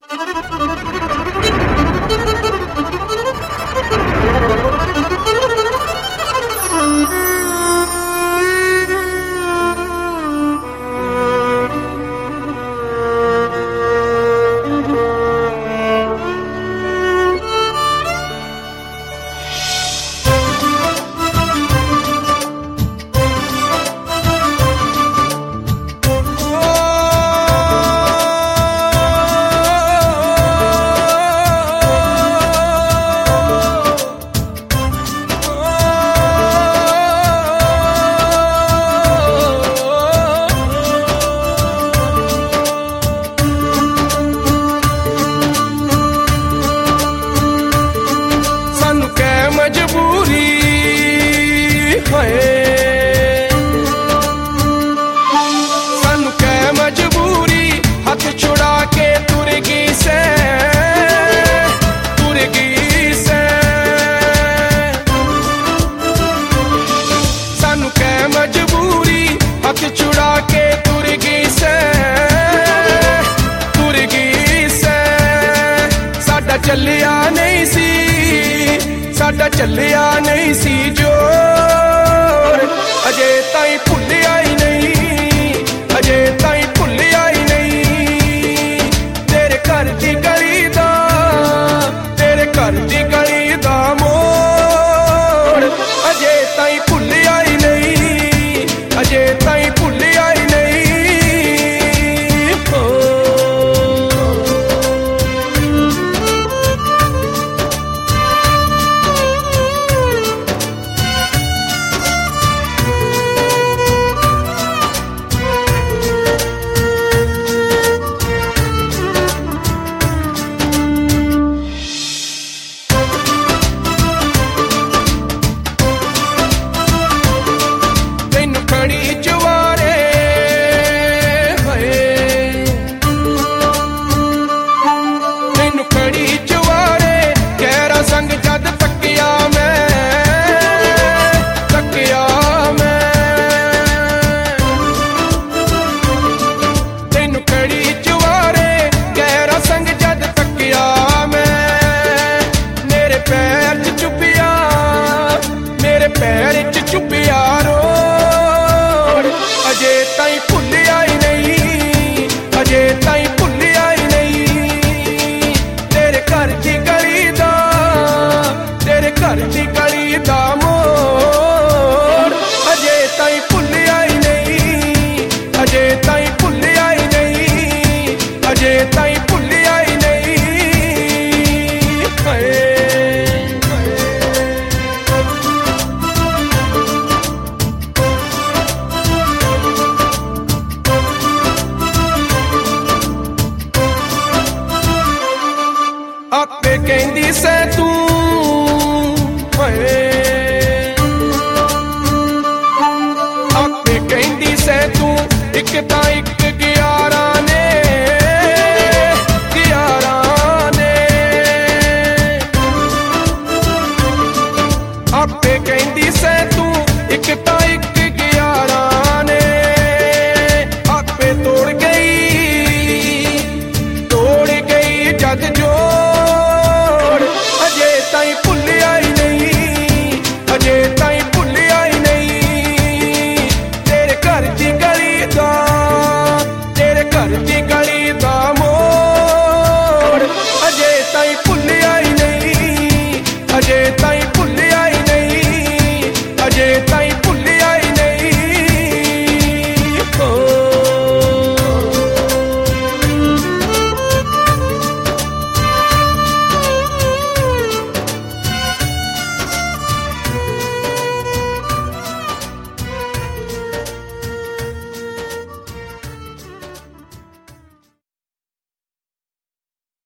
ਚੱਲਿਆ ਨਹੀਂ ਸੀ ਸਾਡਾ ਚੱਲਿਆ ਨਹੀਂ ਸੀ ਜੋਰ ਅਜੇ ਤਾਈਂ ਭੁੱਲਿਆ ਹੀ ਨਹੀਂ ਅਜੇ ਤਾਈਂ ਭੁੱਲਿਆ ਹੀ ਨਹੀਂ ਤੇਰੇ ਘਰ ਦੀ ਗਲੀ ਦਾ ਤੇਰੇ ਘਰ ਦੀ ਗਲੀ ਦਾ ਮੋੜ ਅਜੇ ਤਾਈਂ ਭੁੱਲਿਆ ਹੀ ਨਹੀਂ ਅਜੇ ਤਾਈਂ ਭੁੱਲਿਆ ਹੀ ਨਹੀਂ ਆਪੇ ਕਹਿੰਦੀ ਸੈ ਤੂੰ ਆਪੇ ਕਹਿੰਦੀ ਸੈ ਤੂੰ ਇੱਕ ਤਾਂ